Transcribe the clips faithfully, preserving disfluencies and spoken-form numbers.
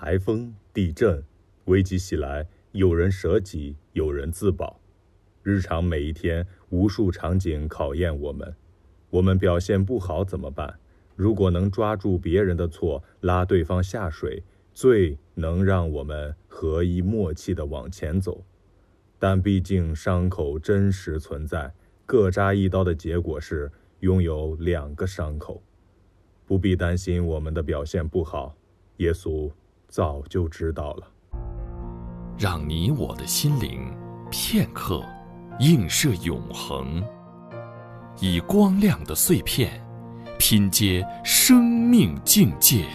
台风、地震，危机袭来，有人舍己，有人自保。日常每一天，无数场景考验我们。我们表现不好怎么办？如果能抓住别人的错，拉对方下水，最能让我们合一默契地往前走。但毕竟伤口真实存在，各扎一刀的结果是拥有两个伤口。不必担心我们的表现不好，耶稣早就知道了。 让你我的心灵片刻映射永恒，以光亮的碎片拼接生命境界。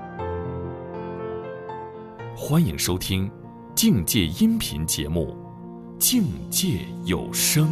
欢迎收听境界音频节目《境界有声》。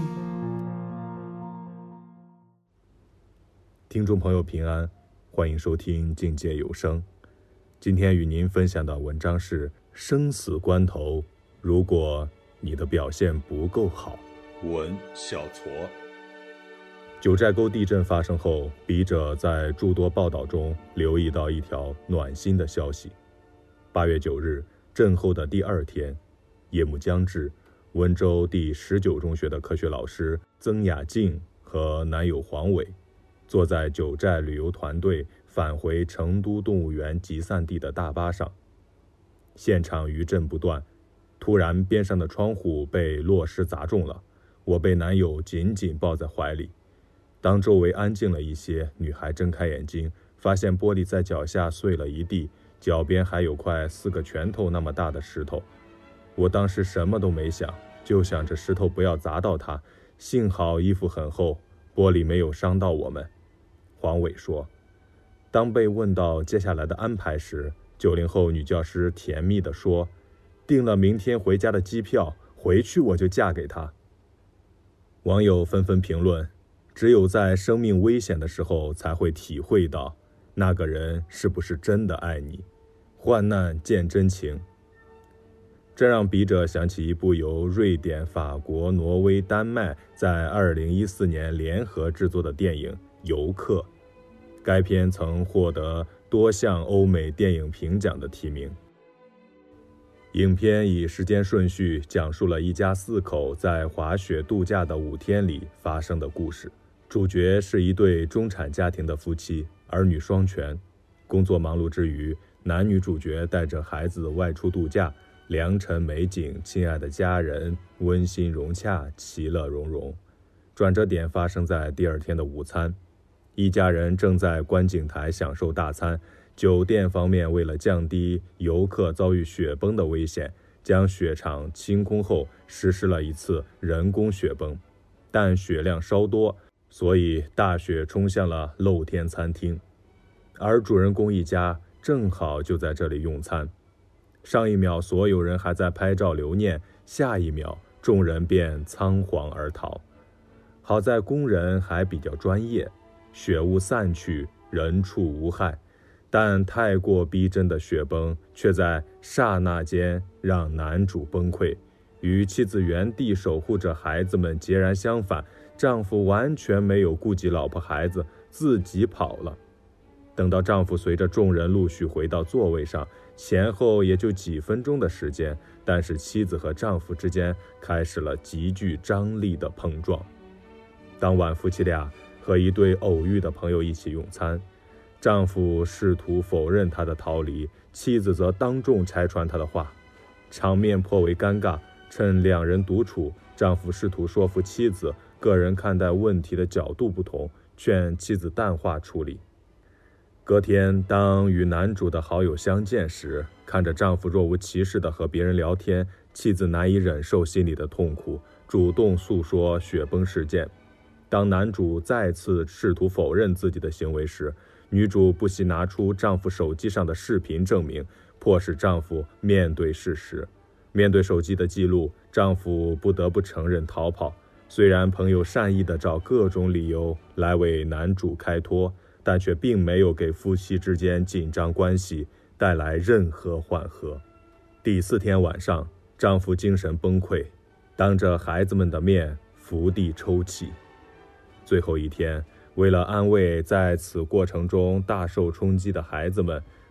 听众朋友平安，欢迎收听境界有声。今天与您分享的文章是生死关头，如果你的表现不够好。 文小矬。 九寨沟地震发生后，笔者在诸多报道中留意到一条暖心的消息。八月九日，震后的第二天，夜幕将至，温州第十九中学的科学老师曾雅静和男友黄伟坐在九寨旅游团队返回成都动物园集散地的大巴上。现场余震不断，突然边上的窗户被落石砸中了，我被男友紧紧抱在怀里。当周围安静了一些，女孩睁开眼睛，发现玻璃在脚下碎了一地，脚边还有块四个拳头那么大的石头。我当时什么都没想，就想着石头不要砸到她，幸好衣服很厚，玻璃没有伤到我们。黄伟说。当被问到接下来的安排时，九零后女教师甜蜜地说，订了明天回家的机票，回去我就嫁给他。网友纷纷评论，只有在生命危险的时候才会体会到那个人是不是真的爱你，患难见真情。这让笔者想起一部由瑞典、法国、挪威、丹麦在二零一四年联合制作的电影《游客》。该片曾获得多项欧美电影评奖的提名。影片以时间顺序讲述了一家四口在滑雪度假的五天里发生的故事。主角是一对中产家庭的夫妻，儿女双全。工作忙碌之余，男女主角带着孩子外出度假，良辰美景，亲爱的家人，温馨融洽，其乐融融。转折点发生在第二天的午餐。一家人正在观景台享受大餐，酒店方面为了降低游客遭遇雪崩的危险，将雪场清空后实施了一次人工雪崩，但雪量稍多，所以大雪冲向了露天餐厅，而主人公一家正好就在这里用餐。上一秒所有人还在拍照留念，下一秒众人便仓皇而逃。好在工人还比较专业，雪雾散去，人畜无害，但太过逼真的雪崩却在刹那间让男主崩溃。与妻子原地守护着孩子们截然相反，丈夫完全没有顾及老婆孩子，自己跑了。等到丈夫随着众人陆续回到座位上，前后也就几分钟的时间，但是妻子和丈夫之间开始了极具张力的碰撞。当晚夫妻俩和一对偶遇的朋友一起用餐，丈夫试图否认他的逃离，妻子则当众拆穿他的话，场面颇为尴尬。趁两人独处，丈夫试图说服妻子个人看待问题的角度不同，劝妻子淡化处理。隔天，当与男主的好友相见时，看着丈夫若无其事地和别人聊天，妻子难以忍受心里的痛苦，主动诉说雪崩事件。当男主再次试图否认自己的行为时，女主不惜拿出丈夫手机上的视频证明，迫使丈夫面对事实。面对手机的记录，丈夫不得不承认逃跑。虽然朋友善意地找各种理由来为男主开脱，但却并没有给夫妻之间紧张关系带来任何缓和。第四天晚上，丈夫精神崩溃，当着孩子们的面伏地抽泣。最后一天，为了安慰在此过程中大受冲击的孩子们，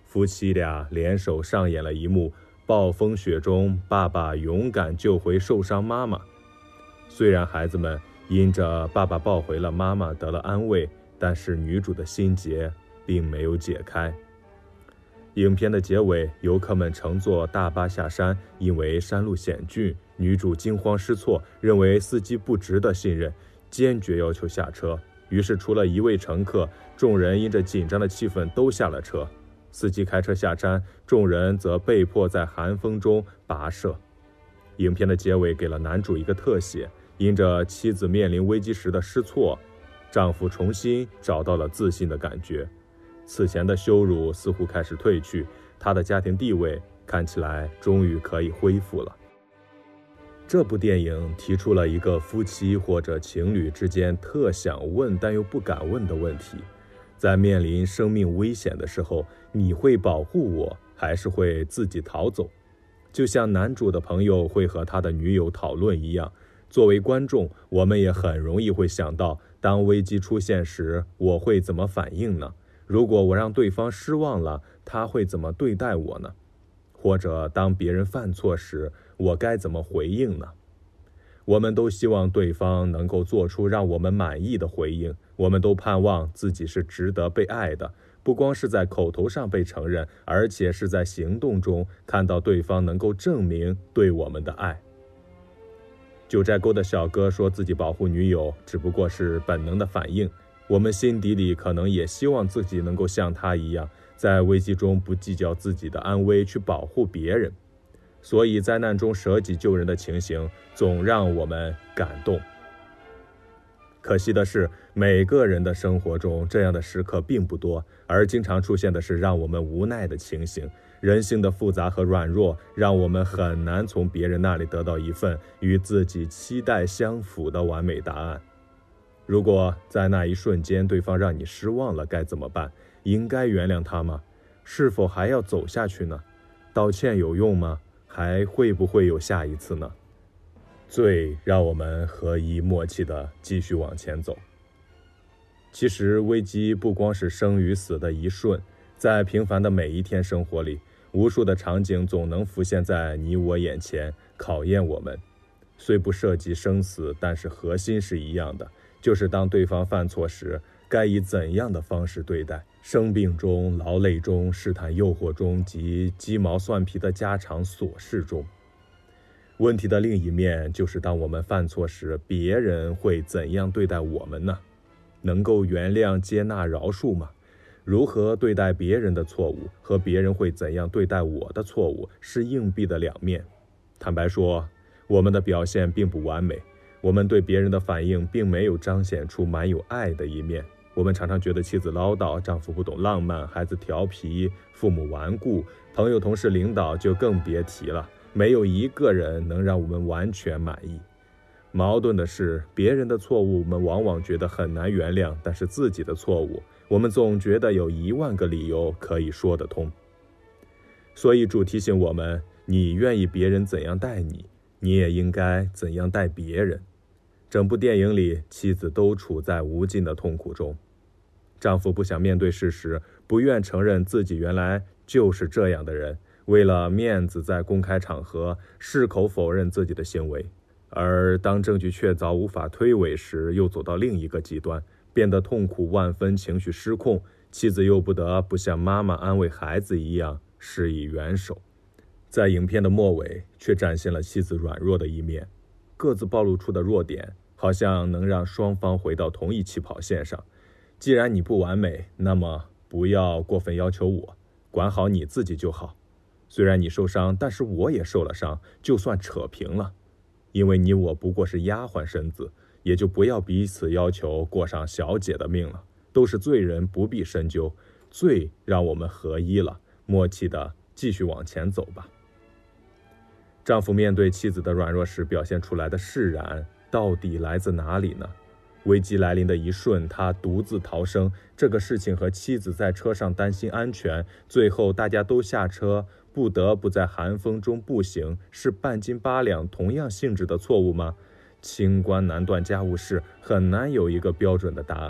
夫妻俩联手上演了一幕暴风雪中爸爸勇敢救回受伤妈妈。虽然孩子们因着爸爸抱回了妈妈得了安慰，但是女主的心结并没有解开。影片的结尾，游客们乘坐大巴下山，因为山路险峻，女主惊慌失措，认为司机不值得信任，坚决要求下车。于是除了一位乘客，众人因着紧张的气氛都下了车。司机开车下山，众人则被迫在寒风中跋涉。影片的结尾给了男主一个特写，因着妻子面临危机时的失措，丈夫重新找到了自信的感觉。此前的羞辱似乎开始褪去，他的家庭地位看起来终于可以恢复了。这部电影提出了一个夫妻或者情侣之间特想问但又不敢问的问题：在面临生命危险的时候，你会保护我，还是会自己逃走？就像男主的朋友会和他的女友讨论一样，作为观众，我们也很容易会想到，当危机出现时，我会怎么反应呢？如果我让对方失望了，他会怎么对待我呢？或者当别人犯错时，我该怎么回应呢？我们都希望对方能够做出让我们满意的回应，我们都盼望自己是值得被爱的，不光是在口头上被承认，而且是在行动中看到对方能够证明对我们的爱。九寨沟的小哥说自己保护女友只不过是本能的反应，我们心底里可能也希望自己能够像他一样，在危机中不计较自己的安危，去保护别人。所以灾难中舍己救人的情形总让我们感动。可惜的是，每个人的生活中这样的时刻并不多，而经常出现的是让我们无奈的情形。人性的复杂和软弱，让我们很难从别人那里得到一份与自己期待相符的完美答案。如果在那一瞬间对方让你失望了，该怎么办？应该原谅他吗？是否还要走下去呢？道歉有用吗？还会不会有下一次呢？最让我们合一默契地继续往前走。其实危机不光是生与死的一瞬，在平凡的每一天生活里，无数的场景总能浮现在你我眼前，考验我们。虽不涉及生死，但是核心是一样的，就是当对方犯错时，该以怎样的方式对待。生病中、劳累中、试探诱惑中及鸡毛蒜皮的家常琐事中。问题的另一面就是当我们犯错时，别人会怎样对待我们呢？能够原谅、接纳、饶恕吗？如何对待别人的错误，和别人会怎样对待我的错误，是硬币的两面。坦白说，我们的表现并不完美，我们对别人的反应并没有彰显出满有爱的一面。我们常常觉得妻子唠叨，丈夫不懂浪漫，孩子调皮，父母顽固，朋友、同事、领导就更别提了。没有一个人能让我们完全满意。矛盾的是，别人的错误我们往往觉得很难原谅，但是自己的错误，我们总觉得有一万个理由可以说得通。所以主提醒我们，你愿意别人怎样待你，你也应该怎样待别人。整部电影里，妻子都处在无尽的痛苦中。丈夫不想面对事实，不愿承认自己原来就是这样的人，为了面子在公开场合矢口否认自己的行为。而当证据确凿无法推诿时，又走到另一个极端，变得痛苦万分，情绪失控，妻子又不得不像妈妈安慰孩子一样施以援手。在影片的末尾，却展现了妻子软弱的一面，各自暴露出的弱点好像能让双方回到同一起跑线上。既然你不完美，那么不要过分要求我，管好你自己就好。虽然你受伤，但是我也受了伤，就算扯平了。因为你我不过是丫鬟身子，也就不要彼此要求过上小姐的命了。都是罪人，不必深究，罪让我们合一了，默契的继续往前走吧。丈夫面对妻子的软弱时表现出来的释然，到底来自哪里呢？危机来临的一瞬，他独自逃生，这个事情和妻子在车上担心安全，最后大家都下车，不得不在寒风中步行，是半斤八两同样性质的错误吗？清官难断家务事，很难有一个标准的答案。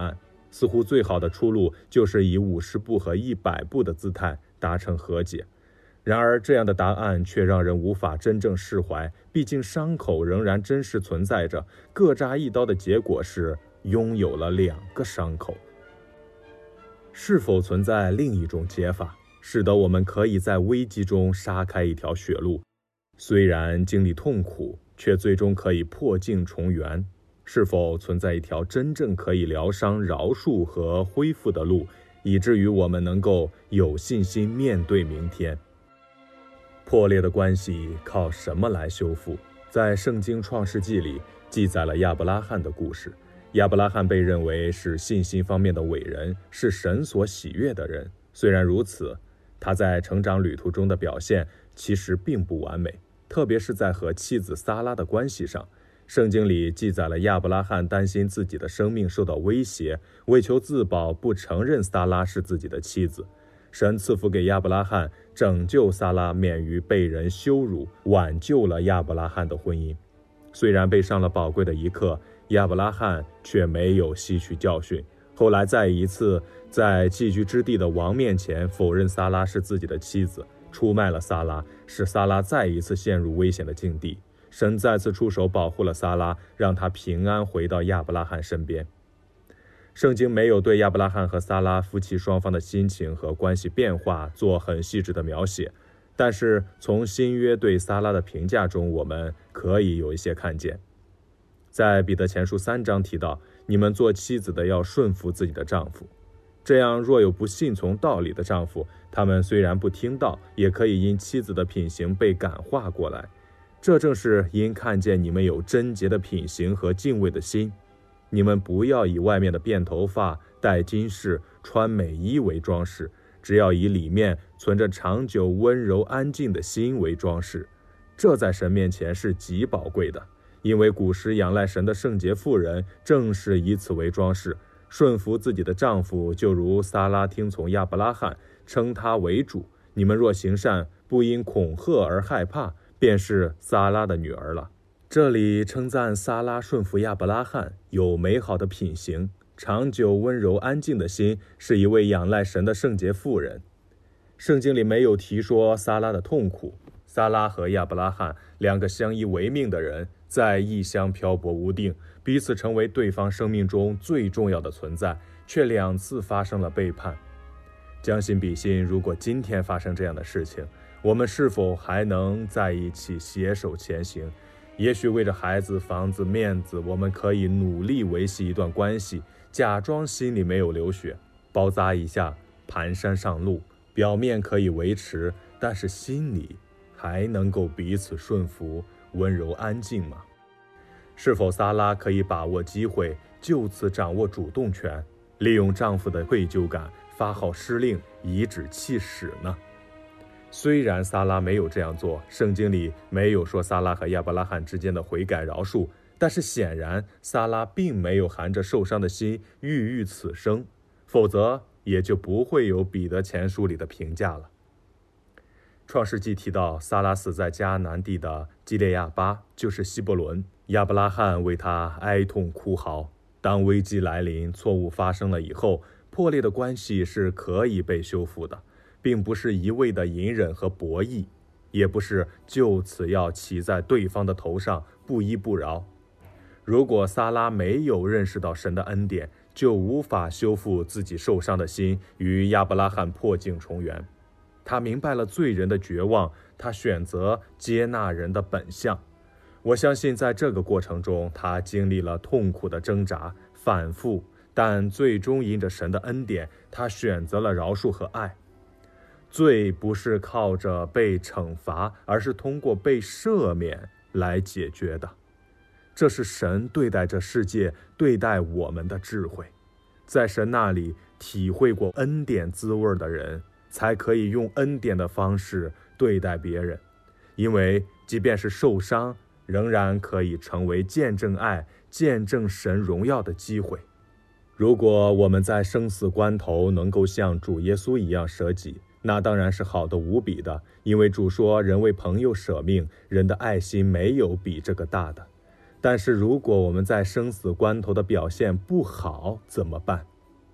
似乎最好的出路就是以五十步和一百步的姿态达成和解。然而这样的答案却让人无法真正释怀，毕竟伤口仍然真实存在着，各扎一刀的结果是拥有了两个伤口。是否存在另一种解法，使得我们可以在危机中杀开一条血路，虽然经历痛苦，却最终可以破镜重圆？是否存在一条真正可以疗伤、饶恕和恢复的路，以至于我们能够有信心面对明天？破裂的关系靠什么来修复？在圣经创世纪里记载了亚伯拉罕的故事。亚伯拉罕被认为是信心方面的伟人，是神所喜悦的人。虽然如此，他在成长旅途中的表现其实并不完美，特别是在和妻子撒拉的关系上。圣经里记载了亚伯拉罕担心自己的生命受到威胁，为求自保不承认撒拉是自己的妻子。神赐福给亚伯拉罕，拯救撒拉免于被人羞辱，挽救了亚伯拉罕的婚姻。虽然被上了宝贵的一课，亚伯拉罕却没有吸取教训，后来再一次在寄居之地的王面前否认撒拉是自己的妻子，出卖了撒拉，使撒拉再一次陷入危险的境地。神再次出手保护了撒拉，让他平安回到亚伯拉罕身边。圣经没有对亚伯拉罕和撒拉夫妻双方的心情和关系变化做很细致的描写，但是从新约对撒拉的评价中，我们可以有一些看见。在彼得前书三章提到，你们做妻子的要顺服自己的丈夫，这样若有不信从道理的丈夫，他们虽然不听道，也可以因妻子的品行被感化过来。这正是因看见你们有贞洁的品行和敬畏的心。你们不要以外面的辫头发、戴金饰、穿美衣为装饰，只要以里面存着长久温柔安静的心为装饰。这在神面前是极宝贵的，因为古时仰赖神的圣洁妇人正是以此为装饰，顺服自己的丈夫，就如撒拉听从亚伯拉罕，称他为主。你们若行善，不因恐吓而害怕，便是撒拉的女儿了。这里称赞撒拉顺服亚伯拉罕，有美好的品行，长久温柔安静的心，是一位仰赖神的圣洁妇人。圣经里没有提说撒拉的痛苦。撒拉和亚伯拉罕两个相依为命的人，在异乡漂泊无定，彼此成为对方生命中最重要的存在，却两次发生了背叛。将心比心，如果今天发生这样的事情，我们是否还能在一起携手前行？也许为着孩子、房子、面子，我们可以努力维系一段关系，假装心里没有流血，包扎一下，蹒跚上路，表面可以维持，但是心里还能够彼此顺服，温柔安静吗？是否撒拉可以把握机会，就此掌握主动权，利用丈夫的愧疚感发号施令，颐指气使呢？虽然撒拉没有这样做，圣经里没有说撒拉和亚伯拉罕之间的悔改饶恕，但是显然撒拉并没有含着受伤的心郁郁此生，否则也就不会有彼得前书里的评价了。创世纪提到撒拉死在迦南地的基列亚巴，就是希伯伦，亚伯拉罕为他哀痛哭嚎。当危机来临，错误发生了以后，破裂的关系是可以被修复的，并不是一味的隐忍和博弈，也不是就此要骑在对方的头上不依不饶。如果撒拉没有认识到神的恩典，就无法修复自己受伤的心，与亚伯拉罕破镜重圆。他明白了罪人的绝望，他选择接纳人的本相。我相信在这个过程中，他经历了痛苦的挣扎反复，但最终因着神的恩典，他选择了饶恕和爱。罪不是靠着被惩罚，而是通过被赦免来解决的。这是神对待这世界、对待我们的智慧。在神那里体会过恩典滋味的人，才可以用恩典的方式对待别人，因为即便是受伤，仍然可以成为见证爱、见证神荣耀的机会。如果我们在生死关头能够像主耶稣一样舍己，那当然是好的无比的，因为主说人为朋友舍命，人的爱心没有比这个大的。 但是如果我们在生死关头的表现不好怎么办？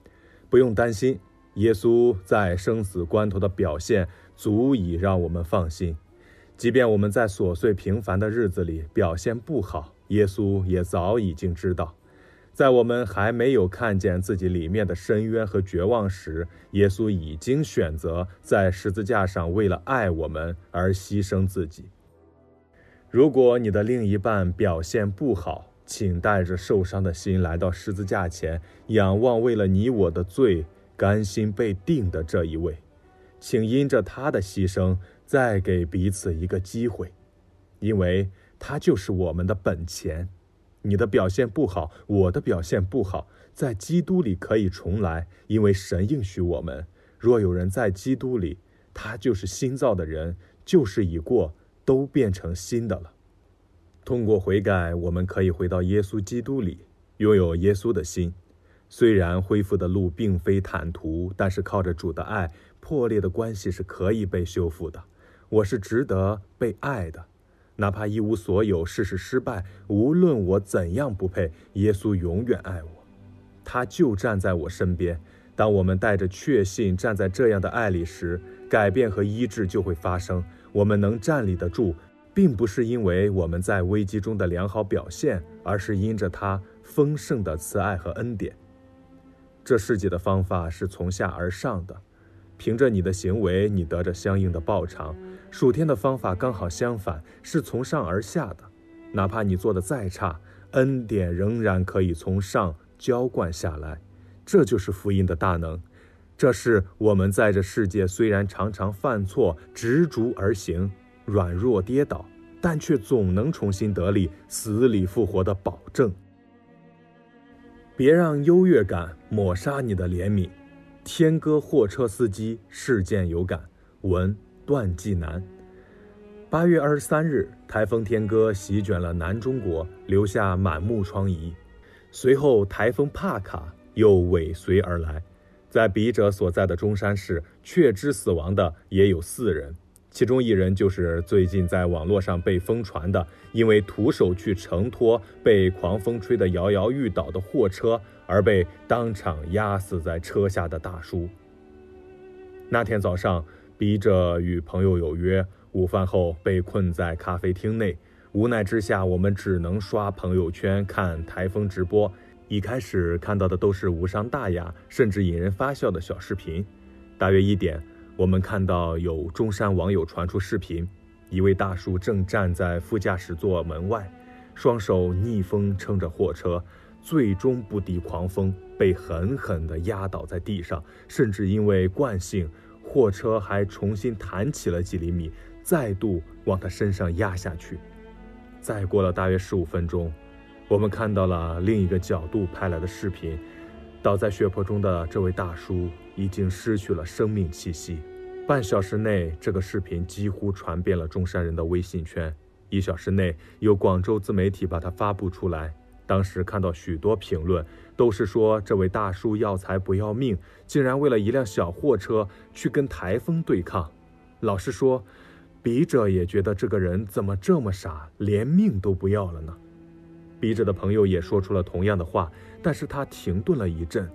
不用担心，耶稣在生死关头的表现足以让我们放心。即便我们在琐碎平凡的日子里表现不好，耶稣也早已经知道。在我们还没有看见自己里面的深渊和绝望时，耶稣已经选择在十字架上为了爱我们而牺牲自己。如果你的另一半表现不好，请带着受伤的心来到十字架前，仰望为了你我的罪甘心被定的这一位。请因着他的牺牲再给彼此一个机会，因为他就是我们的本钱。你的表现不好，我的表现不好，在基督里可以重来，因为神应许我们，若有人在基督里，他就是新造的人，旧事已过，都变成新的了。通过悔改，我们可以回到耶稣基督里，拥有耶稣的心。虽然恢复的路并非坦途，但是靠着主的爱，破裂的关系是可以被修复的。我是值得被爱的，哪怕一无所有，事事失败，无论我怎样不配，耶稣永远爱我，他就站在我身边。当我们带着确信站在这样的爱里时，改变和医治就会发生。我们能站立得住，并不是因为我们在危机中的良好表现，而是因着他丰盛的慈爱和恩典。这世界的方法是从下而上的，凭着你的行为，你得着相应的报偿。属天的方法刚好相反，是从上而下的。哪怕你做得再差，恩典仍然可以从上浇灌下来。这就是福音的大能。这是我们在这世界虽然常常犯错，执着而行，软弱跌倒，但却总能重新得力，死里复活的保证。别让优越感抹杀你的怜悯。天歌货车司机事件有感，文段季南。八月二十三日，台风天歌席卷了南中国，留下满目疮痍。随后台风帕卡又尾随而来，在笔者所在的中山市，确知死亡的也有四人，其中一人就是最近在网络上被疯传的，因为徒手去承托被狂风吹得摇摇欲倒的货车，而被当场压死在车下的大叔。那天早上，笔者与朋友有约，午饭后被困在咖啡厅内，无奈之下，我们只能刷朋友圈看台风直播。一开始看到的都是无伤大雅，甚至引人发笑的小视频。大约一点，我们看到有中山网友传出视频，一位大叔正站在副驾驶座门外，双手逆风撑着货车，最终不敌狂风，被狠狠地压倒在地上，甚至因为惯性，货车还重新弹起了几厘米，再度往他身上压下去。再过了大约十五分钟，我们看到了另一个角度拍来的视频，倒在血泊中的这位大叔已经失去了生命气息。半小时内，这个视频几乎传遍了中山人的微信圈。一小时内，有广州自媒体把它发布出来。当时看到许多评论，都是说这位大叔要财不要命，竟然为了一辆小货车去跟台风对抗。老实说，笔者也觉得这个人怎么这么傻，连命都不要了呢？笔者的朋友也说出了同样的话，但是他停顿了一阵。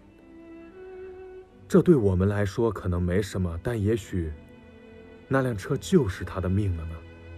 这对我们来说可能没什么，但也许那辆车就是他的命了呢。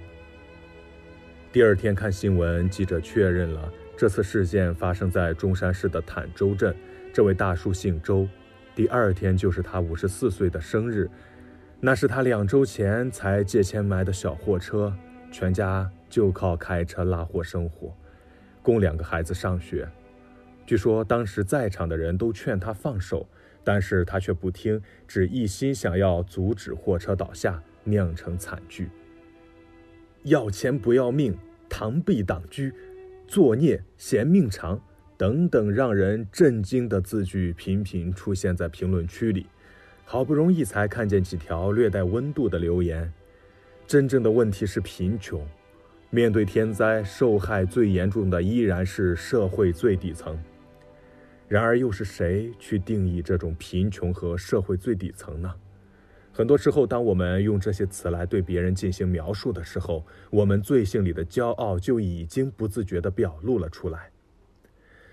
第二天看新闻，记者确认了这次事件发生在中山市的坦洲镇，这位大叔姓周，第二天就是他五十四岁的生日，那是他两周前才借钱买的小货车，全家就靠开车拉货生活，供两个孩子上学。据说当时在场的人都劝他放手，但是他却不听，只一心想要阻止货车倒下，酿成惨剧。要钱不要命，螳臂挡车，作孽嫌命长等等让人震惊的字句频频出现在评论区里。好不容易才看见几条略带温度的留言。真正的问题是贫穷，面对天灾，受害最严重的依然是社会最底层。然而又是谁去定义这种贫穷和社会最底层呢？很多时候，当我们用这些词来对别人进行描述的时候，我们罪性里的骄傲就已经不自觉地表露了出来。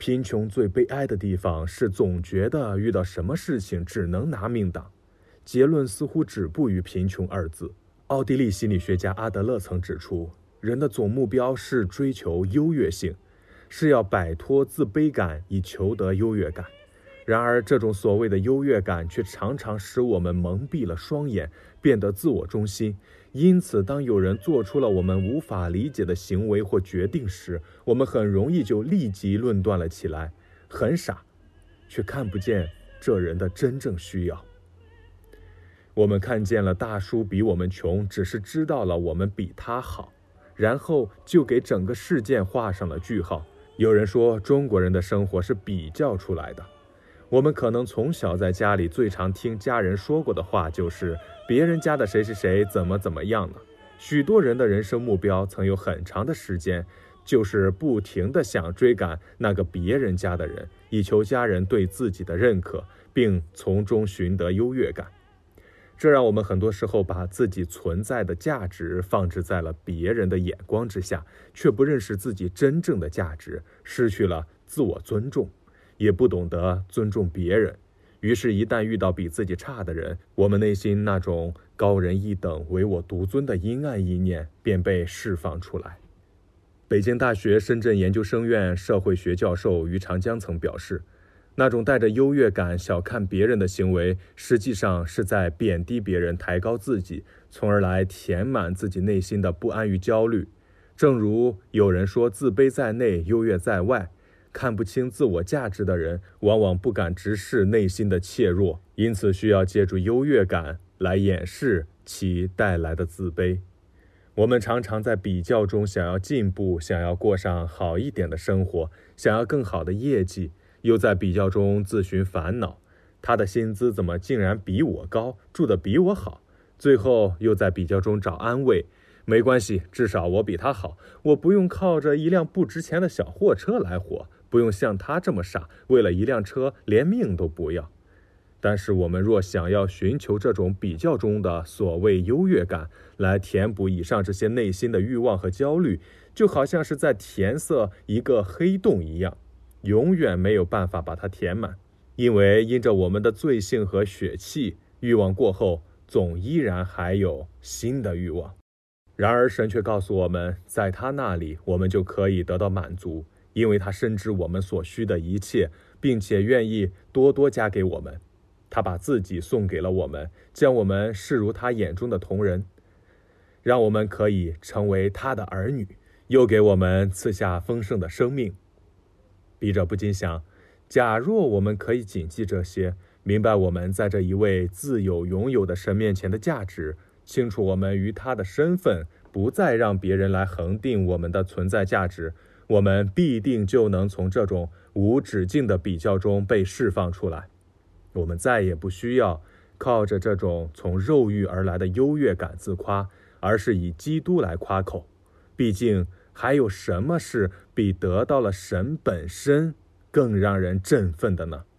贫穷最悲哀的地方是总觉得遇到什么事情只能拿命挡。结论似乎止步于贫穷二字。奥地利心理学家阿德勒曾指出，人的总目标是追求优越性，是要摆脱自卑感以求得优越感。然而这种所谓的优越感却常常使我们蒙蔽了双眼，变得自我中心。因此当有人做出了我们无法理解的行为或决定时，我们很容易就立即论断了起来，很傻，却看不见这人的真正需要。我们看见了大叔比我们穷，只是知道了我们比他好，然后就给整个事件画上了句号。有人说中国人的生活是比较出来的。我们可能从小在家里最常听家人说过的话就是别人家的谁谁谁怎么怎么样呢？许多人的人生目标曾有很长的时间就是不停地想追赶那个别人家的人，以求家人对自己的认可，并从中寻得优越感。这让我们很多时候把自己存在的价值放置在了别人的眼光之下，却不认识自己真正的价值，失去了自我尊重，也不懂得尊重别人。于是一旦遇到比自己差的人，我们内心那种高人一等唯我独尊的阴暗意念便被释放出来。北京大学深圳研究生院社会学教授于长江曾表示，那种带着优越感小看别人的行为，实际上是在贬低别人，抬高自己，从而来填满自己内心的不安与焦虑。正如有人说，自卑在内，优越在外。看不清自我价值的人，往往不敢直视内心的怯弱，因此需要借助优越感来掩饰其带来的自卑。我们常常在比较中想要进步，想要过上好一点的生活，想要更好的业绩，又在比较中自寻烦恼。他的薪资怎么竟然比我高，住得比我好？最后又在比较中找安慰，没关系，至少我比他好，我不用靠着一辆不值钱的小货车来活，不用像他这么傻，为了一辆车连命都不要。但是我们若想要寻求这种比较中的所谓优越感，来填补以上这些内心的欲望和焦虑，就好像是在填塞一个黑洞一样，永远没有办法把它填满。因为因着我们的罪性和血气，欲望过后总依然还有新的欲望。然而神却告诉我们，在他那里我们就可以得到满足，因为他深知我们所需的一切，并且愿意多多加给我们。他把自己送给了我们，将我们视如他眼中的同人，让我们可以成为他的儿女，又给我们赐下丰盛的生命。笔者不禁想，假若我们可以谨记这些，明白我们在这一位自有拥有的神面前的价值，清楚我们与他的身份，不再让别人来恒定我们的存在价值，我们必定就能从这种无止境的比较中被释放出来。我们再也不需要靠着这种从肉欲而来的优越感自夸，而是以基督来夸口。毕竟还有什么是比得到了神本身更让人振奋的呢？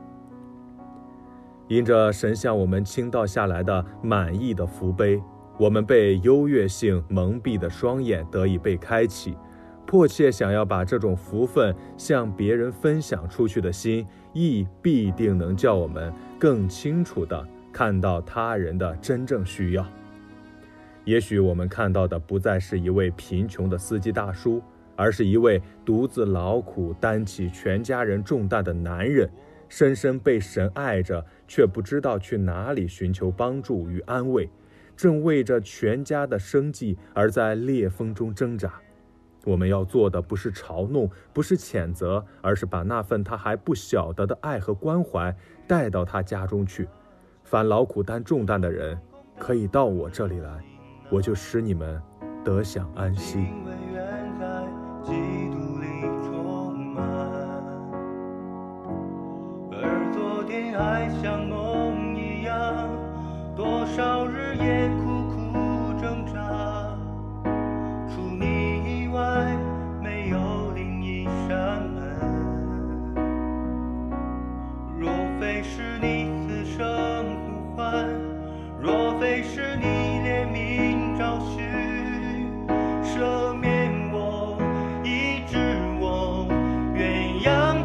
因着神向我们倾倒下来的满意的福杯，我们被优越性蒙蔽的双眼得以被开启，迫切想要把这种福分向别人分享出去的心，亦必定能叫我们更清楚地看到他人的真正需要。也许我们看到的不再是一位贫穷的司机大叔，而是一位独自劳苦担起全家人重担的男人，深深被神爱着，却不知道去哪里寻求帮助与安慰，正为着全家的生计而在裂缝中挣扎。我们要做的不是嘲弄，不是谴责，而是把那份他还不晓得的爱和关怀带到他家中去。凡劳苦担重担的人，可以到我这里来，我就使你们得享安息。 基督里充满，而昨天还像梦一样，多少日夜苦苦挣扎，除你以外没有另一扇门。若非是你此生呼唤，若非是你怜悯找寻，赦免我，医治我，鸳鸯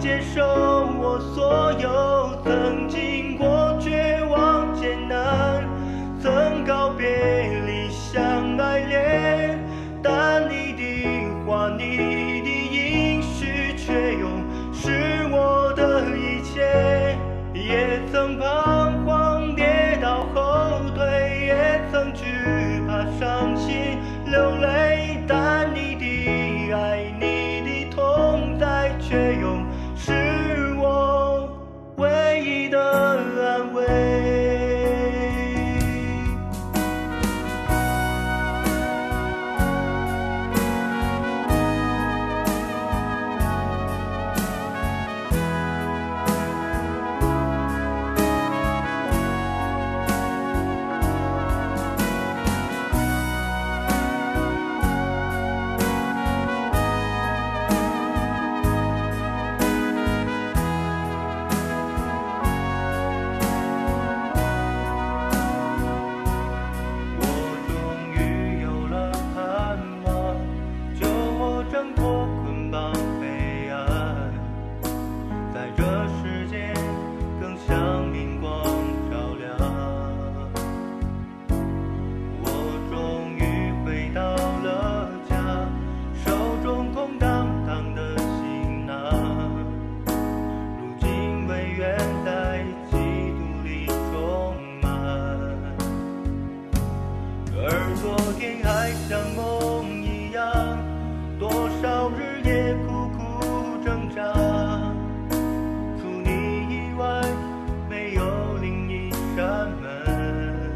耳朵点爱像梦一样，多少日夜苦苦挣扎，除你以外没有另一扇门。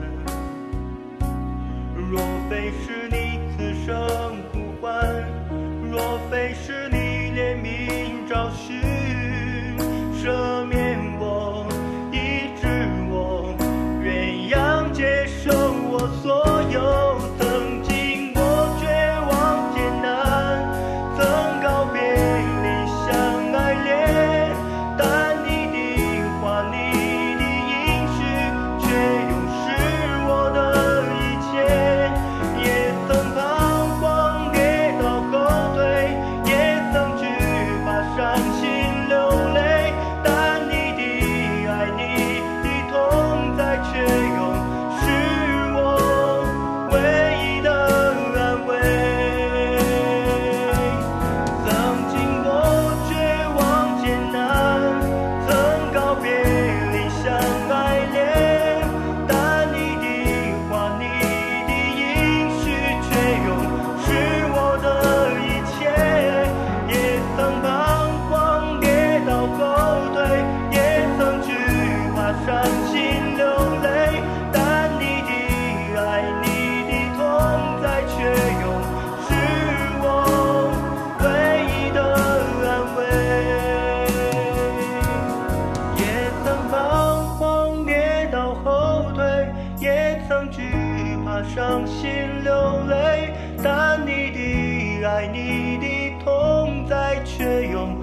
若非是你此生呼唤，若非是你怜悯找寻，赦免我，医治我，鸳鸯接受我所有。曾经我绝望艰难，曾告别离相爱恋，但你的话，你的应许，却永是我的一切。也曾彷徨跌倒后退，也曾惧怕伤心流泪，但你的爱，你的同在，却永是我唯一的安慰。曾经我绝望艰难，曾告别离相爱恋，但你的话，你的应许，却永是我的一切。也曾彷徨跌倒后退，也曾惧怕伤心流泪，但你的爱，你的同在，却永是我唯一的安慰。也曾彷徨跌倒后退，也曾惧怕伤心流泪，但你的爱，你的同在，却永